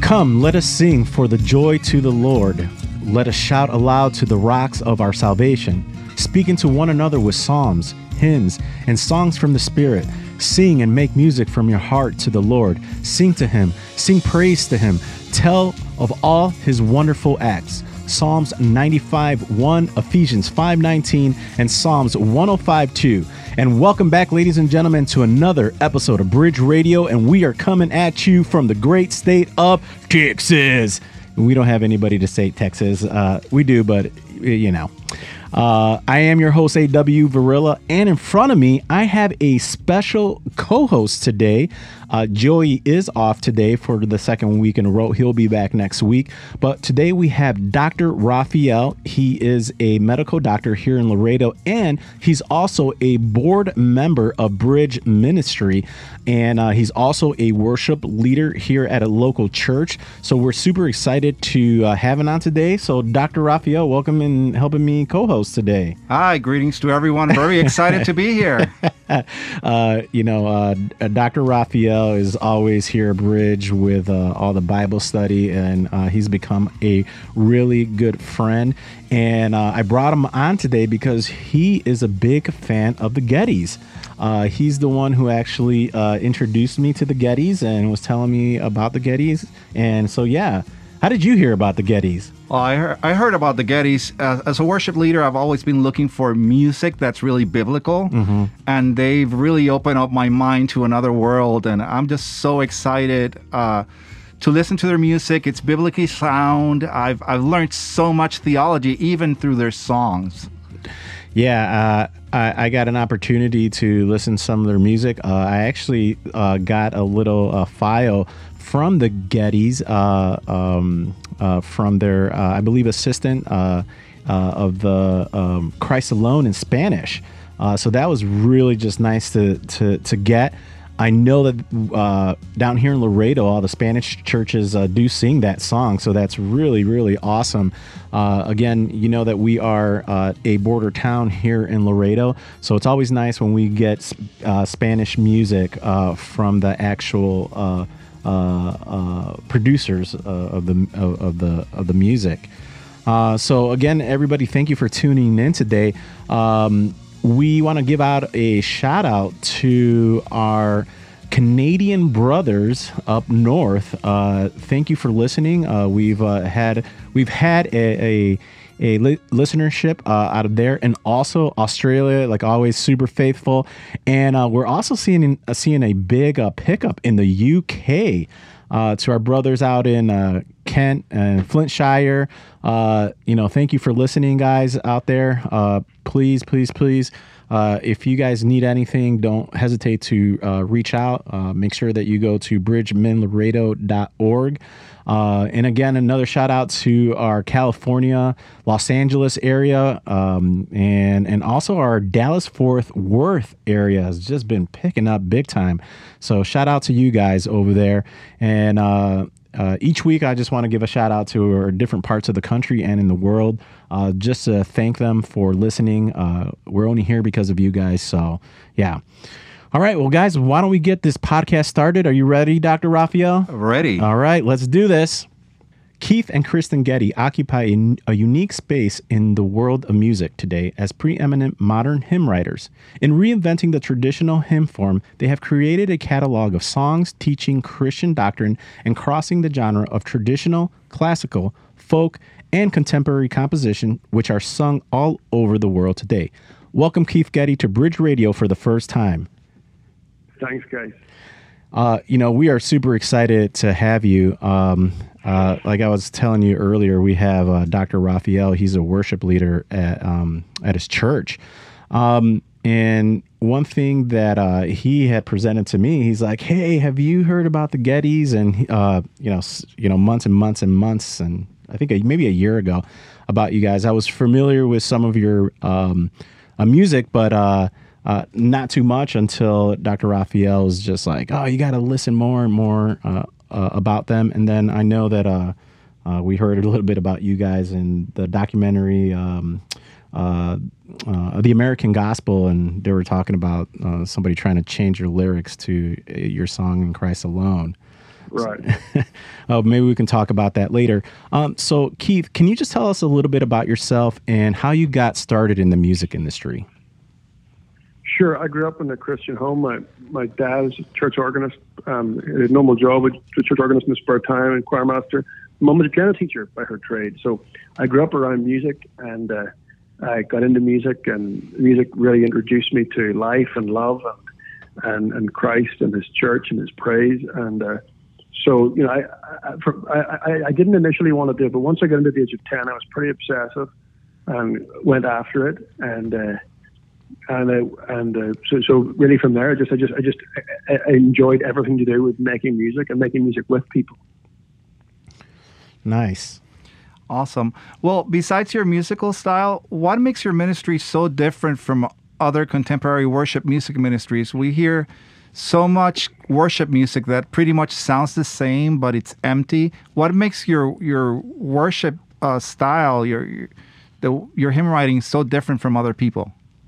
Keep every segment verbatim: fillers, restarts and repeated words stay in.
Come, let us sing for the joy to the Lord. Let us shout aloud to the rocks of our salvation, speaking to one another with psalms, hymns, and songs from the Spirit. Sing and make music from your heart to the Lord. Sing to him, sing praise to him. Tell of all his wonderful acts. Psalms ninety-five one, Ephesians five nineteen, and Psalms one oh five two. And welcome back, ladies and gentlemen, to another episode of Bridge Radio, and we are coming at you from the great state of Texas. We don't have anybody to say Texas. Uh, we do, but, you know. Uh, I am your host, A W Varilla, and in front of me, I have a special co-host today. Uh, Joey is off today for the second week in a row. He'll be back next week. But today we have Doctor Raphael. He is a medical doctor here in Laredo, and he's also a board member of Bridge Ministry, and uh, he's also a worship leader here at a local church. So we're super excited to uh, have him on today. So Doctor Raphael, welcome and helping me co-host today. Hi, greetings to everyone. Very excited to be here. uh, you know, uh, Doctor Raphael is always here at Bridge with uh, all the Bible study, and uh, he's become a really good friend. And uh, I brought him on today because he is a big fan of the Gettys. Uh, he's the one who actually uh, introduced me to the Gettys and was telling me about the Gettys. And so, yeah. How did you hear about the Gettys? Well, I heard, I heard about the Gettys. Uh, as a worship leader, I've always been looking for music that's really biblical. Mm-hmm. And they've really opened up my mind to another world. And I'm just so excited uh, to listen to their music. It's biblically sound. I've, I've learned so much theology, even through their songs. Yeah, uh, I, I got an opportunity to listen to some of their music. Uh, I actually uh, got a little uh, file from the Gettys, uh, um, uh, from their, uh, I believe, assistant uh, uh, of the um, Christ Alone in Spanish. Uh, so that was really just nice to to, to get. I know that uh, down here in Laredo, all the Spanish churches uh, do sing that song, so that's really, really awesome. Uh, again, you know that we are uh, a border town here in Laredo, so it's always nice when we get uh, Spanish music uh, from the actual uh, uh, uh, producers uh, of the of, of the of the music. Uh, so again, everybody, thank you for tuning in today. Um, We want to give out a shout out to our Canadian brothers up north. Uh, thank you for listening. Uh, we've uh, had we've had a, a, a li- listenership uh, out of there, and also Australia, like always, super faithful. And uh, we're also seeing uh, seeing a big uh, pickup in the U K. Uh, to our brothers out in uh, Kent and Flintshire, uh, you know, thank you for listening, guys out there. Uh, please, please, please, uh, if you guys need anything, don't hesitate to uh, reach out. Uh, make sure that you go to bridge men laredo dot org. Uh, and again, another shout out to our California, Los Angeles area, um, and and also our Dallas-Fort Worth area has just been picking up big time. So shout out to you guys over there. And uh, uh, each week, I just want to give a shout out to our different parts of the country and in the world, uh, just to thank them for listening. Uh, we're only here because of you guys. So yeah. All right, well, guys, why don't we get this podcast started? Are you ready, Doctor Raphael? Ready. All right, let's do this. Keith and Kristen Getty occupy a, a unique space in the world of music today as preeminent modern hymn writers. In reinventing the traditional hymn form, they have created a catalog of songs teaching Christian doctrine and crossing the genre of traditional, classical, folk, and contemporary composition, which are sung all over the world today. Welcome, Keith Getty, to Bridge Radio for the first time. Thanks, guys. Uh, you know, we are super excited to have you. Um, uh, like I was telling you earlier, we have uh, Doctor Raphael. He's a worship leader at um, at his church. Um, and one thing that uh, he had presented to me, he's like, "Hey, have you heard about the Gettys?" And uh, you know, you know, months and months and months, and I think maybe a year ago, about you guys. I was familiar with some of your um, uh, music, but uh, Uh, not too much until Doctor Raphael was just like, oh, you got to listen more and more uh, uh, about them. And then I know that uh, uh, we heard a little bit about you guys in the documentary, um, uh, uh, The American Gospel, and they were talking about uh, somebody trying to change your lyrics to your song in Christ Alone. Right. Oh, maybe we can talk about that later. Um, so, Keith, can you just tell us a little bit about yourself and how you got started in the music industry? Sure. I grew up in a Christian home. My my dad was a church organist. Um, he had a normal job, but a church organist in the spare time and choir master. Mom was a piano teacher by her trade. So I grew up around music, and uh, I got into music, and music really introduced me to life and love and and, and Christ and His church and His praise. And uh, so, you know, I I, for, I I I didn't initially want to do it, but once I got into the age of ten, I was pretty obsessive and went after it. And uh, And uh, and uh, so so really from there, I just I just I just I, I enjoyed everything to do with making music and making music with people. Nice, awesome. Well, besides your musical style, what makes your ministry so different from other contemporary worship music ministries? We hear so much worship music that pretty much sounds the same, but it's empty. What makes your your worship uh, style, your your, the, your hymn writing so different from other people?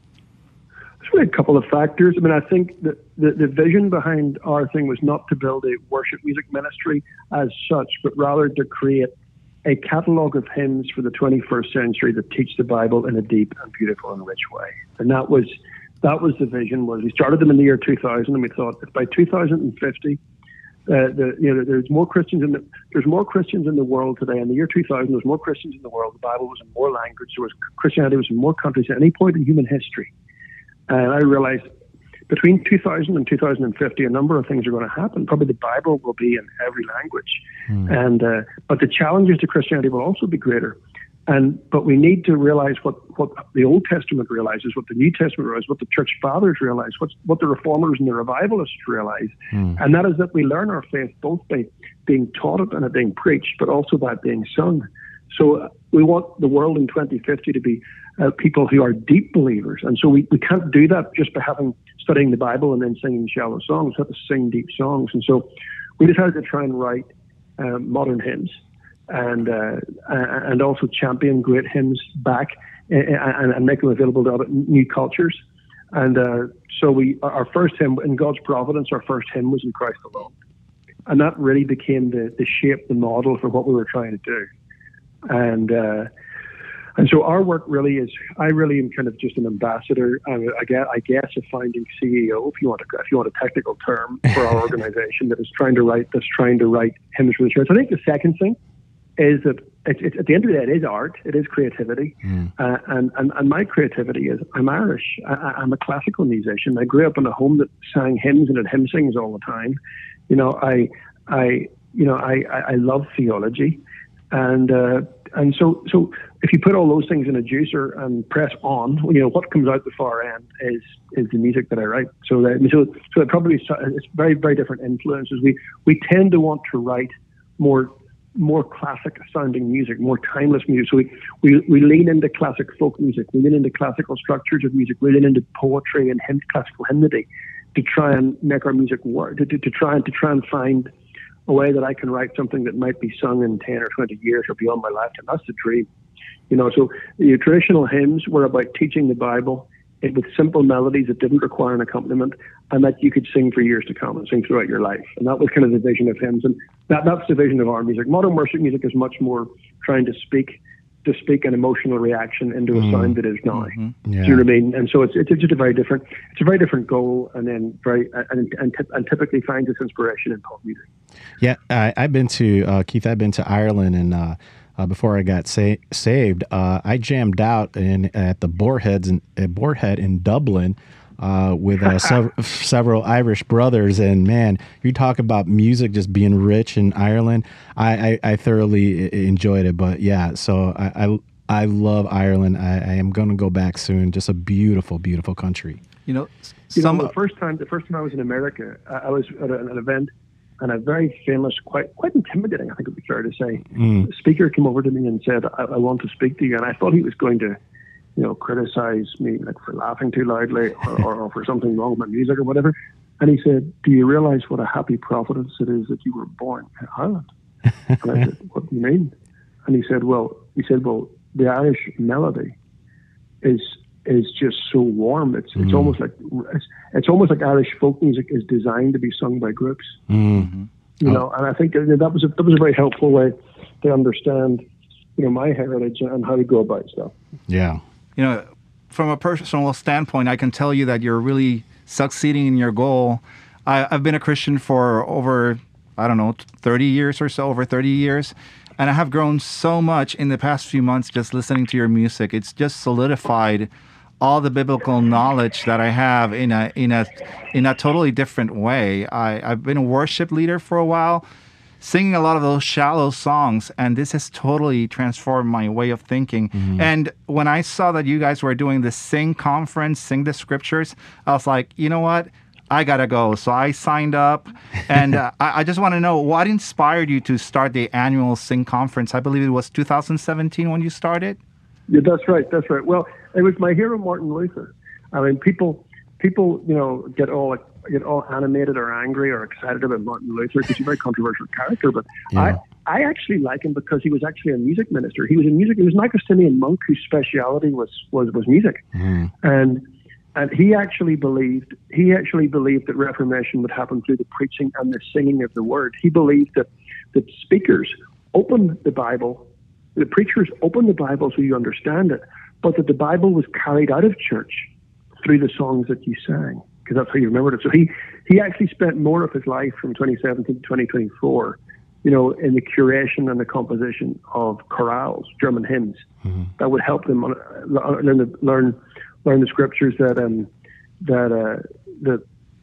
There's really a couple of factors. I mean, I think that the, the vision behind our thing was not to build a worship music ministry as such, but rather to create a catalog of hymns for the twenty-first century that teach the Bible in a deep and beautiful and rich way. And that was that was the vision. Was we started them in the year two thousand, and we thought that by two thousand fifty, uh, the, you know, there's more Christians in the there's more Christians in the world today. In the year two thousand, there was more Christians in the world. The Bible was in more language. There was Christianity was in more countries at any point in human history. And I realized between two thousand and two thousand fifty, a number of things are going to happen. Probably the Bible will be in every language, mm. and uh, but the challenges to Christianity will also be greater. And but we need to realize what, what the Old Testament realizes, what the New Testament realizes, what the Church Fathers realize, what what the Reformers and the Revivalists realize, mm. and that is that we learn our faith both by being taught it and it being preached, but also by being sung. So uh, we want the world in twenty fifty to be uh, people who are deep believers. And so we, we can't do that just by having studying the Bible and then singing shallow songs. We have to sing deep songs. And so we decided to try and write uh, modern hymns and uh, and also champion great hymns back and, and make them available to other new cultures. And uh, so we our first hymn, In God's Providence, our first hymn was In Christ Alone. And that really became the, the shape, the model for what we were trying to do. And uh, and so our work really is, I really am kind of just an ambassador. I, I guess, I guess a founding C E O, if you want a, if you want a technical term for our organization that is trying to write that's trying to write hymns for the church. I think the second thing is that it's, it's, at the end of the day, it is art, it is creativity, mm. uh, and, and and my creativity is I'm Irish. I, I'm a classical musician. I grew up in a home that sang hymns and had hymn sings all the time. You know, I I you know I I, I love theology. And uh, and so so if you put all those things in a juicer and press on, you know what comes out the far end is is the music that I write. So that, so so it probably it's very very different influences. We we tend to want to write more more classic sounding music, more timeless music. So we, we we lean into classic folk music. We lean into classical structures of music. We lean into poetry and hymn, classical hymnody to try and make our music work. To, to, to try and to try and find a way that I can write something that might be sung in ten or twenty years or beyond my lifetime. That's the dream. You know, so the traditional hymns were about teaching the Bible with simple melodies that didn't require an accompaniment and that you could sing for years to come and sing throughout your life. And that was kind of the vision of hymns. And that, that's the vision of our music. Modern worship music is much more trying to speak to speak an emotional reaction into a mm. sound that is now. Mm-hmm. Yeah. Do you know what I mean? And so it's it's just a very different it's a very different goal, and then very and and, and typically finds its inspiration in pop music. Yeah, I, I've been to uh, Keith. I've been to Ireland, and uh, uh, before I got sa- saved, uh, I jammed out in at the Boarheads in at Boarhead in Dublin. Uh, with uh, sev- several Irish brothers, and man, you talk about music just being rich in Ireland. I, I, I thoroughly enjoyed it, but yeah, so I I, I love Ireland. I, I am going to go back soon. Just a beautiful, beautiful country. You know, you some know, the first time the first time I was in America, I, I was at an event, and a very famous, quite quite intimidating, I think it would be fair to say, mm. speaker came over to me and said, I, "I want to speak to you," and I thought he was going to, you know, criticize me like for laughing too loudly or, or, or for something wrong with my music or whatever. And he said, "Do you realize what a happy providence it is that you were born in Ireland?" And I said, "What do you mean?" And he said, "Well, he said, well, the Irish melody is is just so warm. It's mm. it's almost like it's, it's almost like Irish folk music is designed to be sung by groups." Mm-hmm. You Oh. know, and I think that was a, that was a very helpful way to understand, you know, my heritage and how to go about stuff. Yeah. You know, from a personal standpoint, I can tell you that you're really succeeding in your goal. I, I've been a Christian for over, I don't know, thirty years or so, over thirty years. And I have grown so much in the past few months just listening to your music. It's just solidified all the biblical knowledge that I have in a in a in a totally different way. I, I've been a worship leader for a while, singing a lot of those shallow songs, and this has totally transformed my way of thinking. Mm-hmm. And when I saw that you guys were doing the Sing conference, Sing the Scriptures, I was like, you know what? I gotta go. So I signed up, and uh, I, I just want to know what inspired you to start the annual Sing conference. I believe it was two thousand seventeen when you started. Yeah, that's right. That's right. Well, it was my hero, Martin Luther. I mean, people, people, you know, get all get all animated or angry or excited about Martin Luther because he's a very controversial character. But yeah. I, I actually like him because he was actually a music minister. He was a music. He was an Augustinian monk whose speciality was was was music, mm. and. And he actually believed he actually believed that Reformation would happen through the preaching and the singing of the word. He believed that that speakers opened the Bible, the preachers opened the Bible so you understand it, but that the Bible was carried out of church through the songs that you sang, because that's how you remembered it. So he he actually spent more of his life from twenty seventeen to twenty twenty-four, you know, in the curation and the composition of chorales, German hymns, mm-hmm. that would help them learn the, learn. learn the scriptures that um that uh that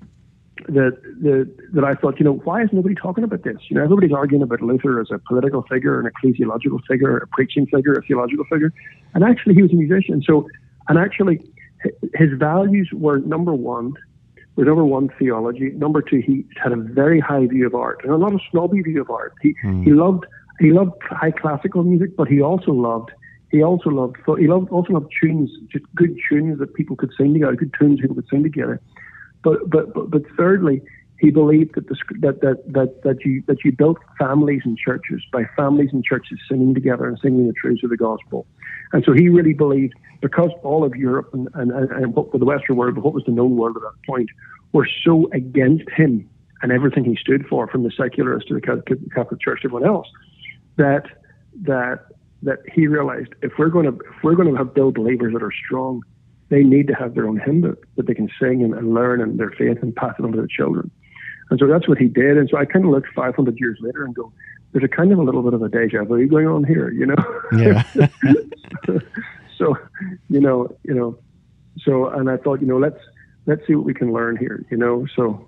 that that that I thought, you know, why is nobody talking about this? You know, everybody's arguing about Luther as a political figure, an ecclesiological figure, a preaching figure, a theological figure, and actually he was a musician. So, and actually his values were number one, were number one theology. Number two, he had a very high view of art and a lot of snobby view of art. He mm. he loved he loved high classical music, but he also loved. He also loved he loved, also loved tunes, just good tunes that people could sing together, good tunes people could sing together. But but but, but thirdly, he believed that the that, that that that you that you built families and churches by families and churches singing together and singing the truths of the gospel. And so he really believed, because all of Europe and and, and what the Western world, but what was the known world at that point, were so against him and everything he stood for, from the secularists to the Catholic Church to everyone else, that that. that he realized if we're going to if we're going to have build believers that are strong, they need to have their own hymn book that they can sing and, and learn and their faith and pass it on to their children. And so that's what he did. And so I kind of looked five hundred years later and go, there's a kind of a little bit of a deja vu going on here, you know? Yeah. so, you know, you know, so, and I thought, you know, let's, let's see what we can learn here, you know? So.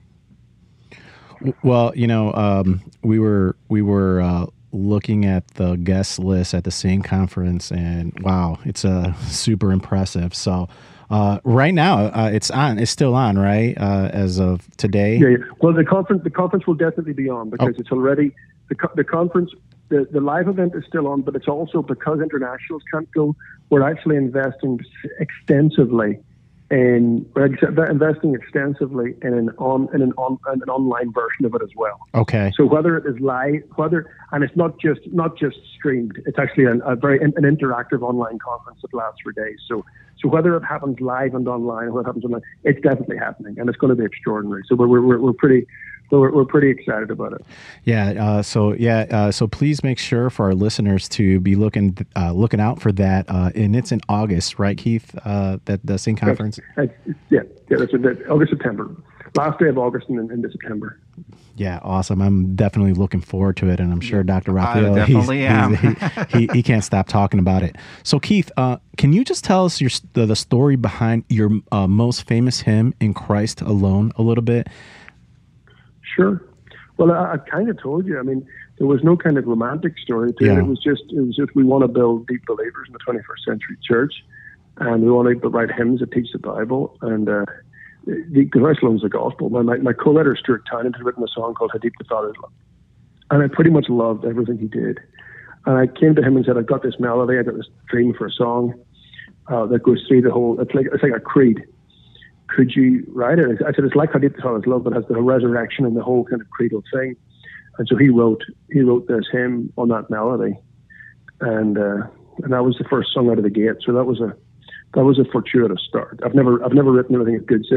Well, you know, um, we were, we were, uh, looking at the guest list at the Sing conference, and wow, it's uh, super impressive. So uh, right now, uh, it's on. It's still on, right? Uh, as of today. Yeah, yeah. Well, the conference, the conference will definitely be on because oh. it's already the the conference. The, the live event is still on, but it's also because internationals can't go. We're actually investing extensively in we're investing extensively in an on in an on in an online version of it as well. Okay. So whether it is live, whether and it's not just not just streamed, it's actually an, a very an interactive online conference that lasts for days. So so whether it happens live and online, or whether it happens online, it's definitely happening, and it's going to be extraordinary. So we're we're we're pretty. We're, we're pretty excited about it. Yeah. Uh, so yeah. Uh, so please make sure for our listeners to be looking uh, looking out for that. Uh, and it's in August, right, Keith? Uh, that the Sing conference. That's, that's, yeah. Yeah. That's that, August, September. Last day of August and into September. Yeah, awesome. I'm definitely looking forward to it, and I'm sure Doctor Raphael, I definitely he's, am. He's, he, he he can't stop talking about it. So, Keith, uh, can you just tell us your the, the story behind your uh, most famous hymn, "In Christ Alone," a little bit? Sure. Well, I, I kind of told you. I mean, there was no kind of romantic story to yeah. it. It was just, it was just, we want to build deep believers in the twenty-first century church, and we want to write hymns that teach the Bible. And uh, the Christ Alone is the gospel. My, my, my co-writer Stuart Townend had written a song called "How Deep the Father's Love," and I pretty much loved everything he did. And I came to him and said, "I've got this melody. I got this dream for a song uh, that goes through the whole. It's like it's like a creed. Could you write it?" I said, "It's like How Deep the Father's Love, but has the resurrection and the whole kind of creedal thing." And so he wrote he wrote this hymn on that melody, and uh, and that was the first song out of the gate. So that was a that was a fortuitous start. I've never I've never written anything good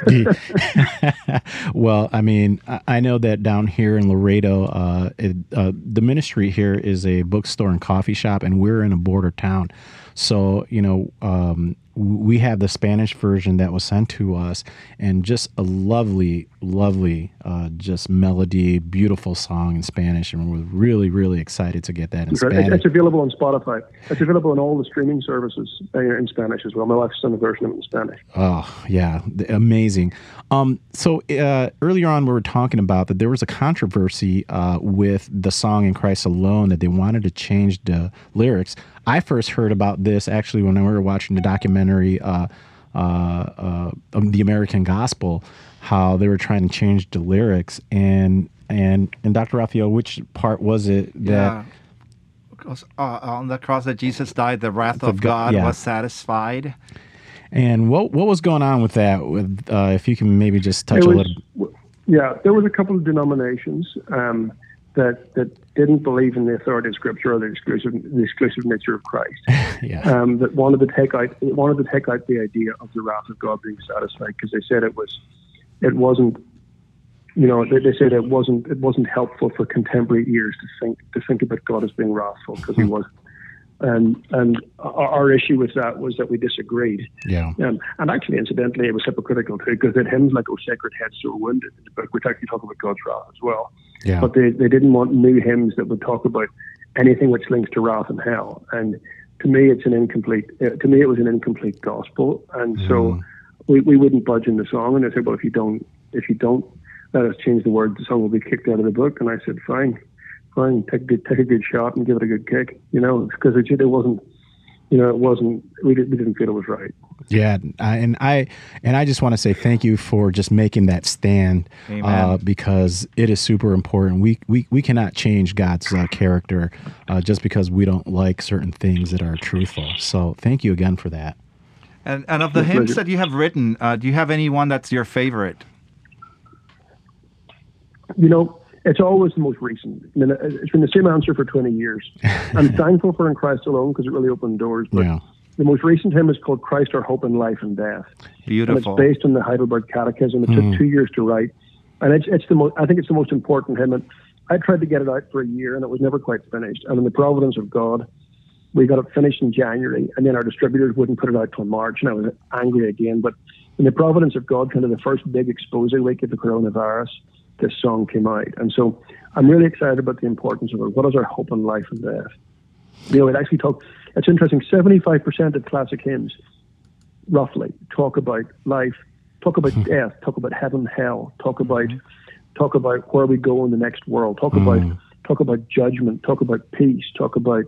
since. Well, I mean, I I know that down here in Laredo, uh, it, uh, the ministry here is a bookstore and coffee shop, and we're in a border town. So, you know, um, we have the Spanish version that was sent to us, and just a lovely, lovely, uh, just melody, beautiful song in Spanish, and we're really, really excited to get that in It's, Spanish. it's available on Spotify. It's available on all the streaming services uh, in Spanish as well. My wife's done a version of it in Spanish. Oh, yeah. th- Amazing. Um, so uh, earlier on, we were talking about that there was a controversy uh, with the song In Christ Alone, that they wanted to change the lyrics. I first heard about this actually when we were watching the documentary uh, uh, uh, of The American Gospel, how they were trying to change the lyrics. And, and, and Doctor Raphael, which part was it that... Yeah. Because, uh, on the cross that Jesus died, the wrath of God yeah. was satisfied. And what what was going on with that? With uh, if you can maybe just touch It a was- little. Yeah, there was a couple of denominations um, that that didn't believe in the authority of Scripture or the exclusive the exclusive nature of Christ. Yeah. Um, that wanted to take out wanted to take out the idea of the wrath of God being satisfied, because they said it was it wasn't you know they, they said it wasn't it wasn't helpful for contemporary ears to think to think about God as being wrathful, because he was. And and our, our issue with that was that we disagreed. Yeah. Um, and actually, incidentally, it was hypocritical too, because they had hymns like "O Sacred Head So Wounded" in the book, which actually talk about God's wrath as well. Yeah. But they, they didn't want new hymns that would talk about anything which links to wrath and hell. And to me, it's an incomplete. Uh, to me, it was an incomplete gospel. And so we, we wouldn't budge in the song. And they said, "Well, if you don't, if you don't let us change the words, the song will be kicked out of the book." And I said, "Fine." Fine, take a good, take a good shot and give it a good kick, you know, because it, it wasn't, you know, it wasn't. We, did, we didn't feel it was right. Yeah, I, and I and I just want to say thank you for just making that stand, uh, because it is super important. We we, we cannot change God's uh, character uh, just because we don't like certain things that are truthful. So thank you again for that. And and of the My hymns pleasure. that you have written, uh, do you have any one that's your favorite? You know, it's always the most recent. I mean, it's been the same answer for twenty years. I'm thankful for In Christ Alone, because it really opened doors. But Yeah. the most recent hymn is called "Christ Our Hope in Life and Death." Beautiful. And it's based on the Heidelberg Catechism. It took two years to write, and it's it's the most. I think it's the most important hymn. And I tried to get it out for a year, and it was never quite finished. And in the providence of God, we got it finished in January, and then our distributors wouldn't put it out till March, and I was angry again. But in the providence of God, kind of the first big expose week of the coronavirus, this song came out. And so I'm really excited about the importance of it. What is our hope in life and death? You know, it actually talk. It's interesting. seventy-five percent of classic hymns, roughly, talk about life, talk about death, talk about heaven, hell, talk about talk about where we go in the next world, talk about talk about judgment, talk about peace, talk about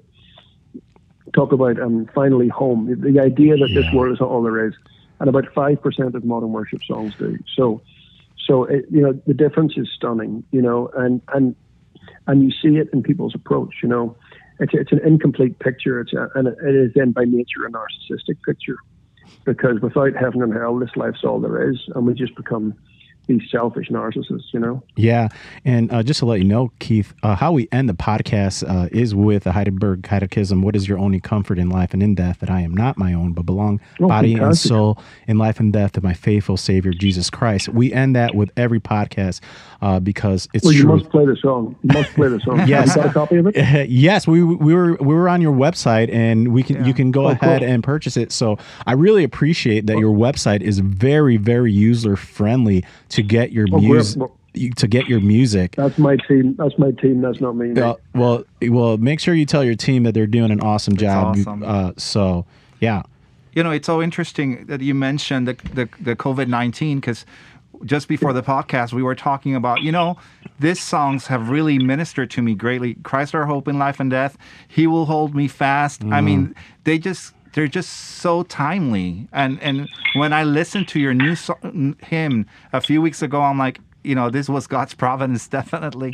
talk about um, finally home. The, the idea that this Yeah. world is not all there is, and about five percent of modern worship songs do. So, so it, you know, the difference is stunning. You know, and and and you see it in people's approach. You know, it's it's an incomplete picture. It's a, and it is then by nature a narcissistic picture, because without heaven and hell, this life's all there is, and we just become these selfish narcissists, you know? Yeah. And uh, just to let you know, Keith, uh, how we end the podcast uh, is with the Heidelberg Catechism. What is your only comfort in life and in death? That I am not my own, but belong Oh, body and fantastic. soul in life and death to my faithful Savior, Jesus Christ. We end that with every podcast uh, because it's Well, you true. must play the song. You must play the song. Yes. You got a copy of it? Yes, we we were we were on your website, and we can you can go Oh, ahead cool. and purchase it. So I really appreciate that your website is very very user friendly to get your Oh, great. music Well, to get your music. That's my team. That's my team. That's not me. mate. Uh, well, well, make sure you tell your team that they're doing an awesome job. awesome. Uh, so yeah, You know, it's so interesting that you mentioned the the, the COVID nineteen, because just before the podcast, we were talking about, you know, these songs have really ministered to me greatly. Christ our hope in life and death. He will hold me fast. I mean, they just, they're just so timely. And and when I listened to your new so- hymn a few weeks ago, I'm like, you know, this was God's providence, definitely.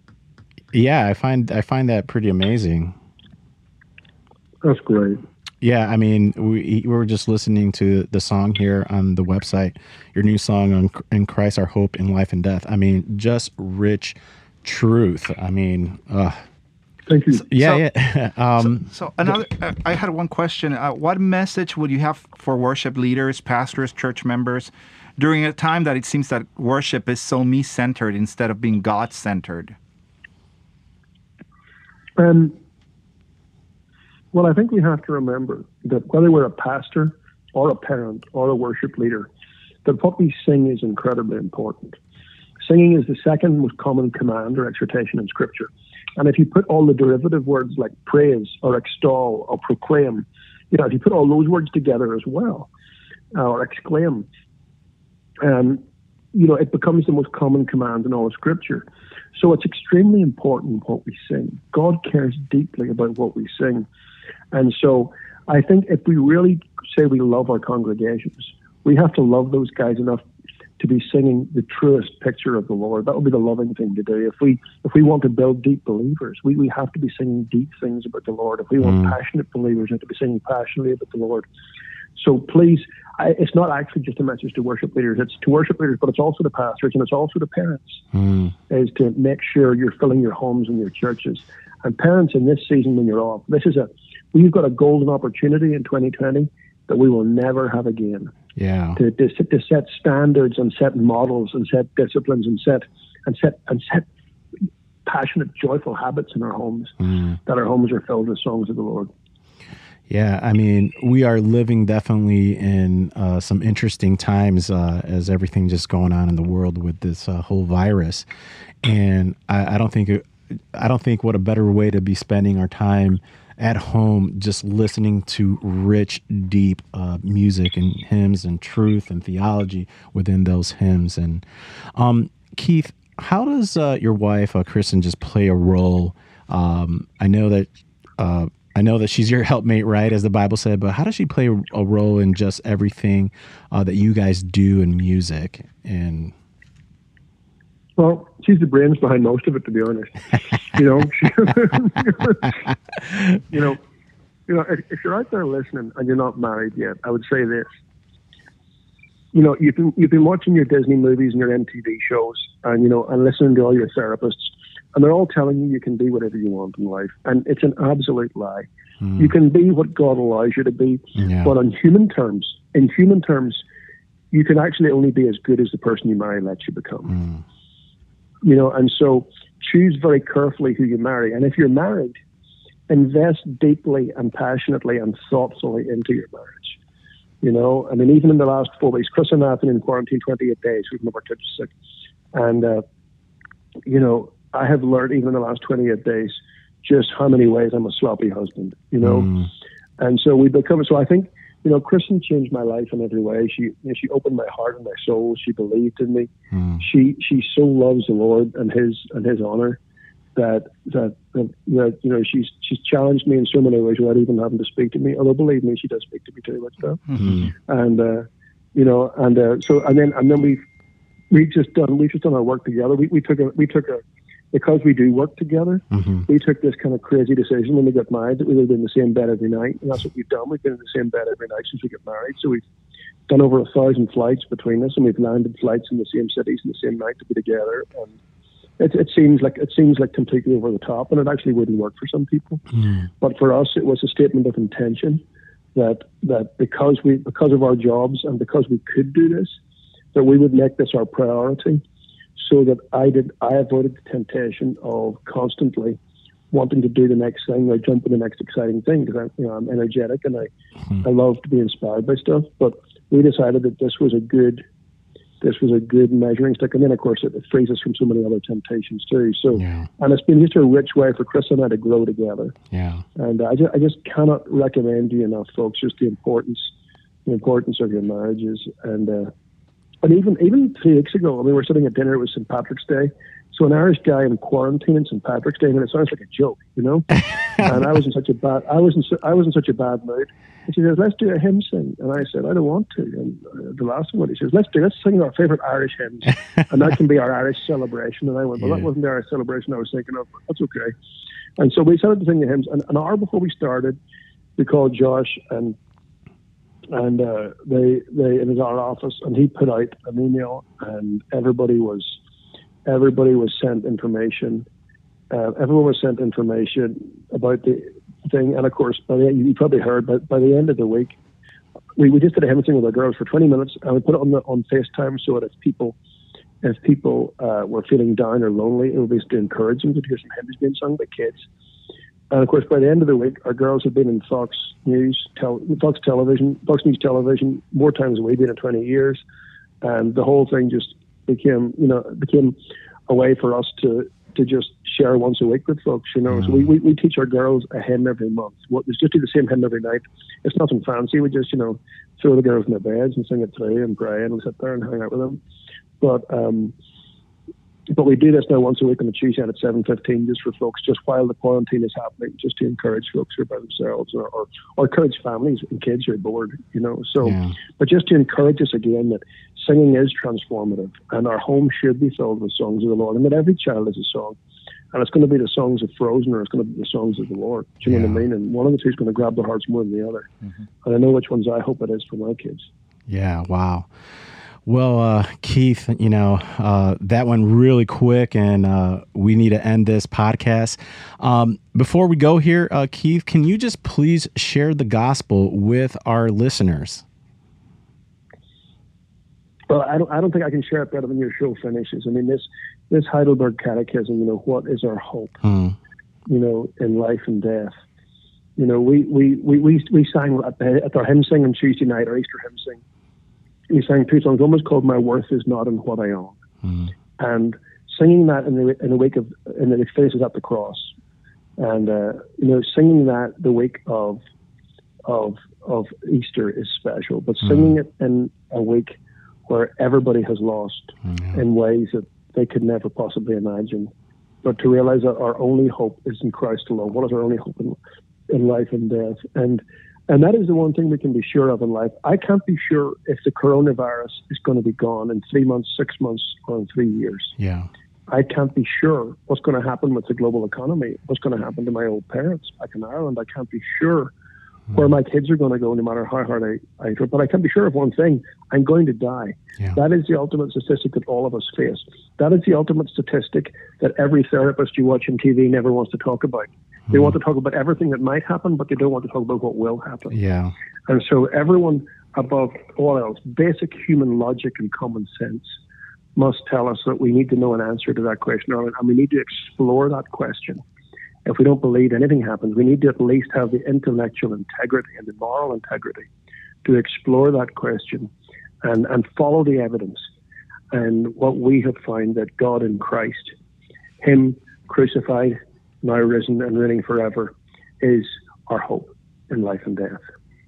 yeah, I find I find that pretty amazing. That's great. Yeah, I mean, we, we were just listening to the song here on the website, your new song on "In Christ Our Hope in Life and Death." I mean, just rich truth. I mean, uh, Thank you. Yeah, So- yeah. um, So another, uh, I had one question. Uh, what message would you have for worship leaders, pastors, church members, during a time that it seems that worship is so me-centered instead of being God-centered? Um, well, I think we have to remember that whether we're a pastor or a parent or a worship leader, that what we sing is incredibly important. Singing is the second most common command or exhortation in Scripture. And if you put all the derivative words like praise or extol or proclaim, you know, if you put all those words together as well, uh, or exclaim, um, you know, it becomes the most common command in all of Scripture. So it's extremely important what we sing. God cares deeply about what we sing. And so I think if we really say we love our congregations, we have to love those guys enough to be singing the truest picture of the Lord. That would be the loving thing to do. If we if we want to build deep believers, we, we have to be singing deep things about the Lord. If we want Mm. passionate believers, we have to be singing passionately about the Lord. So please, I, it's not actually just a message to worship leaders. It's to worship leaders, but it's also to pastors and it's also to parents, mm, is to make sure you're filling your homes and your churches. And parents, in this season when you're off, this is a, we've got a golden opportunity in twenty twenty that we will never have again. yeah. To, to, to set standards and set models and set disciplines and set and set and set passionate, joyful habits in our homes, Mm. that our homes are filled with songs of the Lord. Yeah, I mean, we are living definitely in uh, some interesting times uh, as everything just going on in the world with this uh, whole virus, and I, I don't think it, I don't think what a better way to be spending our time at home just listening to rich, deep uh, music and hymns and truth and theology within those hymns. And um, Keith, how does uh, your wife, uh, Kristen, just play a role? Um, I know that. Uh, I know that she's your helpmate, right, as the Bible said, but how does she play a role in just everything uh, that you guys do in music? And Well, she's the brains behind most of it, to be honest. you know, she, you know, you know. If, if you're out there listening and you're not married yet, I would say this. You know, you've been you've been watching your Disney movies and your M T V shows, and you know, and listening to all your therapists, and they're all telling you you can be whatever you want in life, and it's an absolute lie. mm, You can be what God allows you to be, yeah, but on human terms, in human terms, you can actually only be as good as the person you marry lets you become. mm, You know, and so choose very carefully who you marry. And if you're married, invest deeply and passionately and thoughtfully into your marriage. You know, I mean, even in the last four weeks, Chris and I have been in quarantine twenty-eight days. We've never touched sick. And, uh, you know, I have learned even in the last twenty-eight days just how many ways I'm a sloppy husband, you know. mm, And so we become, so I think, you know, Kristen changed my life in every way. She, you know, she opened my heart and my soul. She believed in me. mm, She, she so loves the Lord and His and His honor that that that, that you know she's she's challenged me in so many ways without even having to speak to me. Although believe me, she does speak to me too much stuff. mm, And uh, you know, and uh, so and then and then we we just done we just done our work together. We we took a we took a because we do work together. mhm, We took this kind of crazy decision when we got married that we would be in the same bed every night, and that's what we've done. We've been in the same bed every night since we got married. So we've done over a thousand flights between us, and we've landed flights in the same cities in the same night to be together. And it, it seems like it seems like completely over the top, and it actually wouldn't work for some people. mm, But for us, it was a statement of intention that that because we because of our jobs and because we could do this, that we would make this our priority, so that I did I avoided the temptation of constantly wanting to do the next thing or jump in the next exciting thing, because I'm you know I'm energetic and I mm, I love to be inspired by stuff. But we decided that this was a good this was a good measuring stick, and then of course it, it frees us from so many other temptations too. So yeah, and it's been just a rich way for Chris and I to grow together. yeah, And I just, I just cannot recommend to you enough, folks, just the importance, the importance of your marriages. And uh, and even even three weeks ago, I mean, we were sitting at dinner. It was Saint Patrick's Day. So an Irish guy in quarantine on Saint Patrick's Day, I mean, it sounds like a joke, you know. And I was in such a bad, I was in, su- I was in such a bad mood. And she says, "Let's do a hymn sing." And I said, "I don't want to." And uh, the last one, he says, "Let's do, let's sing our favorite Irish hymns, and that can be our Irish celebration." And I went, "Well, Yeah. that wasn't the Irish celebration I was thinking of, but that's okay." And so we started to sing the hymns. And an hour before we started, we called Josh, and and uh, they they it was our office, and he put out an email, and everybody was everybody was sent information. uh, everyone was sent information about the thing. And of course, by the, you probably heard, but by the end of the week, we, we just did a hymn sing with our girls for twenty minutes, and we put it on the, on FaceTime so that if people if people uh, were feeling down or lonely, it would be to encourage them to hear some hymns being sung by kids. And of course, by the end of the week, our girls had been in Fox News, tel- Fox Television, Fox News Television more times than we've been in twenty years, and the whole thing just became, you know, became a way for us to to just share once a week with folks, you know. Mm-hmm. So we, we, we teach our girls a hymn every month. What we just do the same hymn every night. It's nothing fancy. We just, you know, throw the girls in their beds and sing it through and pray, and we sit there and hang out with them. But um, but we do this now once a week on a Tuesday at seven fifteen, just for folks, just while the quarantine is happening, just to encourage folks who are by themselves, or, or, or encourage families and kids who are bored, you know. So, yeah. But just to encourage us again that singing is transformative, and our home should be filled with songs of the Lord, and that every child is a song. And it's going to be the songs of Frozen, or it's going to be the songs of the Lord. Do you yeah. know what I mean? And one of the two is going to grab their hearts more than the other. Mm-hmm. And I know which ones I hope it is for my kids. Yeah, wow. Well, uh, Keith, you know, uh, that went really quick, and uh, we need to end this podcast. Um, before we go here, uh, Keith, can you just please share the gospel with our listeners? Well, I don't, I don't think I can share it better than your show finishes. I mean, this, this Heidelberg Catechism, you know, what is our hope, hmm. you know, in life and death? You know, we, we, we, we, we sang at, the, at our hymn sing on Tuesday night, our Easter hymn sing. We sang two songs. One was called "My Worth Is Not in What I Own," mm. and singing that in the in the wake of in the faces at the cross, and uh, you know, singing that the week of of of Easter is special. But singing mm. it in a week where everybody has lost mm. in ways that they could never possibly imagine, but to realize that our only hope is in Christ alone. What is our only hope in, in life and death? And And that is the one thing we can be sure of in life. I can't be sure if the coronavirus is going to be gone in three months, six months, or in three years. Yeah. I can't be sure what's going to happen with the global economy, what's going to happen to my old parents back in Ireland. I can't be sure mm. where my kids are going to go, no matter how hard I, I try. But I can be sure of one thing. I'm going to die. Yeah. That is the ultimate statistic that all of us face. That is the ultimate statistic that every therapist you watch on T V never wants to talk about. They want to talk about everything that might happen, but they don't want to talk about what will happen. Yeah. And so everyone, above all else, basic human logic and common sense must tell us that we need to know an answer to that question, and we need to explore that question. If we don't believe anything happens, we need to at least have the intellectual integrity and the moral integrity to explore that question and, and follow the evidence. And what we have found that God in Christ, Him crucified, now risen and reigning forever, is our hope in life and death.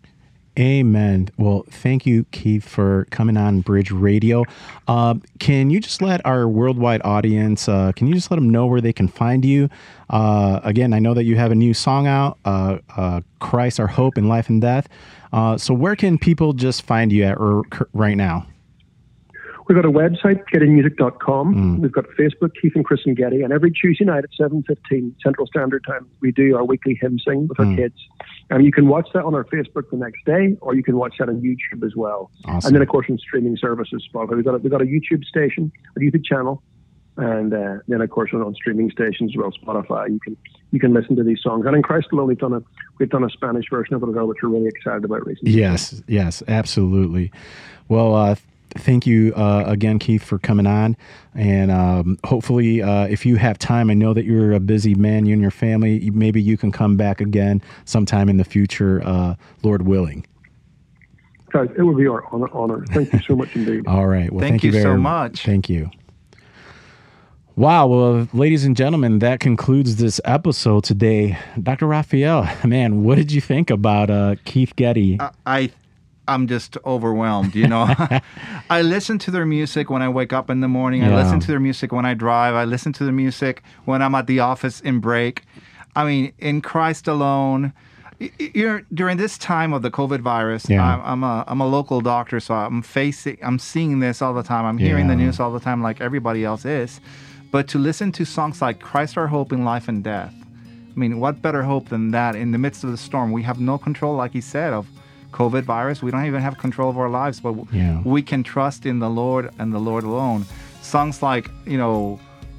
Amen. Well, thank you, Keith, for coming on Bridge Radio. Uh, can you just let our worldwide audience, uh, can you just let them know where they can find you? Uh, again, I know that you have a new song out, uh, uh, Christ, Our Hope in Life and Death. Uh, so where can people just find you at r- right now? We've got a website, getty music dot com. Mm. We've got Facebook, Keith and Chris and Getty. And every Tuesday night at seven fifteen Central Standard Time, we do our weekly hymn sing with mm. our kids. And you can watch that on our Facebook the next day, or you can watch that on YouTube as well. Awesome. And then, of course, on streaming services. We've got a, we've got a YouTube station, a YouTube channel. And uh, then, of course, on streaming stations as well, Spotify. You can you can listen to these songs. And in Christ Alone, we've done a we've done a Spanish version of it as well, which we're really excited about recently. Yes, yes, absolutely. Well, uh, thank you uh, again, Keith, for coming on. And um, hopefully, uh, if you have time, I know that you're a busy man, you and your family, maybe you can come back again sometime in the future, uh, Lord willing. Guys, it would be our honor. honor. Thank you so much indeed. All right. Well, thank, thank you, you very so much. Thank you. Wow. Well, ladies and gentlemen, that concludes this episode today. Doctor Raphael, man, what did you think about uh, Keith Getty? Uh, I I'm just overwhelmed, you know. I listen to their music when I wake up in the morning. Yeah. I listen to their music when I drive. I listen to their music when I'm at the office in break. I mean, in Christ alone, you're, during this time of the COVID virus, yeah. I'm, I'm a I'm a local doctor, so I'm facing, I'm seeing this all the time. I'm hearing yeah. the news all the time, like everybody else is. But to listen to songs like Christ Our Hope in Life and Death, I mean, what better hope than that in the midst of the storm? We have no control, like he said, of COVID virus. We don't even have control of our lives, but yeah. we can trust in the Lord and the Lord alone. Songs like, you know,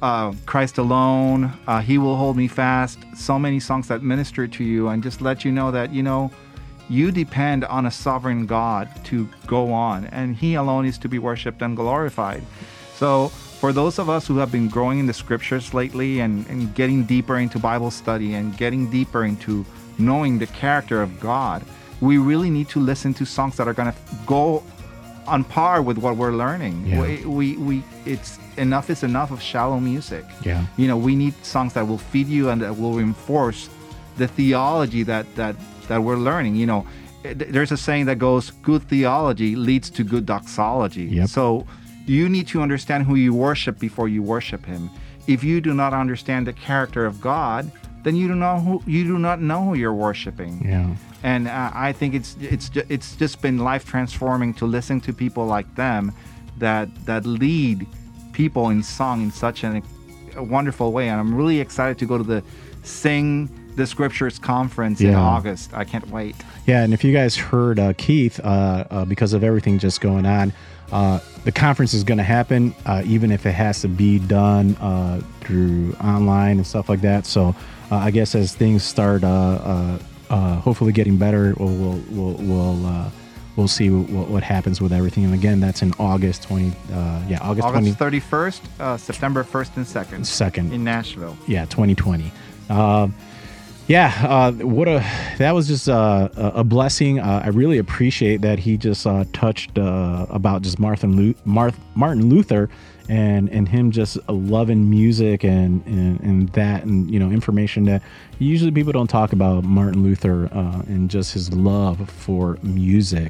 uh, Christ Alone, uh, He Will Hold Me Fast, so many songs that minister to you and just let you know that, you know, you depend on a sovereign God to go on, and He alone is to be worshipped and glorified. So for those of us who have been growing in the scriptures lately and, and getting deeper into Bible study and getting deeper into knowing the character of God, we really need to listen to songs that are going to go on par with what we're learning. Yeah. We, we, we, it's enough is enough of shallow music. Yeah. You know, we need songs that will feed you and that will reinforce the theology that, that, that we're learning. You know, there's a saying that goes, good theology leads to good doxology. Yep. So you need to understand who you worship before you worship Him. If you do not understand the character of God, then you do not who you do not know who you're worshiping. Yeah. And uh, I think it's it's ju- it's just been life transforming to listen to people like them that that lead people in song in such an, a wonderful way. And I'm really excited to go to the Sing the Scriptures conference in Yeah. August. I can't wait. Yeah, and if you guys heard uh, Keith, uh, uh, because of everything just going on, uh, the conference is going to happen, uh, even if it has to be done uh, through online and stuff like that. So uh, I guess as things start, uh, uh, uh, hopefully getting better, we'll we'll we'll we'll, uh, we'll see what, what happens with everything. And again, that's in August twenty. Uh, yeah, August twenty August thirty-first, uh, September first and second second. in Nashville. Yeah, twenty twenty. Uh, yeah, uh, what a that was just uh, a, a blessing. Uh, I really appreciate that he just uh, touched uh, about just Martin Lu- Marth- Martin Luther and and him just loving music and, and and that and you know information that usually people don't talk about Martin Luther uh, and just his love for music.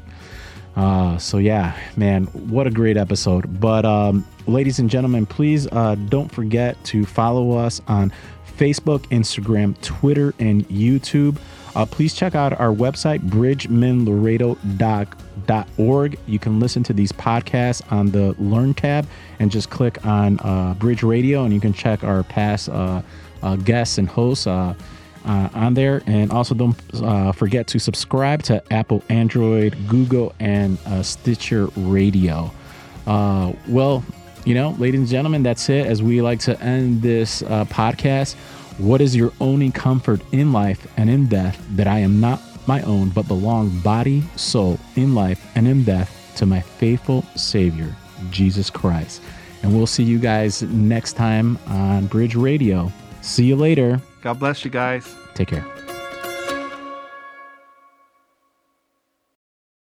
Uh, so yeah, man, what a great episode. But um, ladies and gentlemen, please uh, don't forget to follow us on Facebook, Instagram, Twitter, and YouTube. Uh, please check out our website, bridgeman laredo dot org. You can listen to these podcasts on the Learn tab and just click on uh, Bridge Radio, and you can check our past uh, uh, guests and hosts uh, uh, on there. And also don't uh, forget to subscribe to Apple, Android, Google, and uh, Stitcher Radio. Uh, well, you know, ladies and gentlemen, that's it. As we like to end this uh, podcast, what is your only comfort in life and in death, that I am not my own, but belong body, soul, in life and in death to my faithful Savior, Jesus Christ. And we'll see you guys next time on Bridge Radio. See you later. God bless you guys. Take care.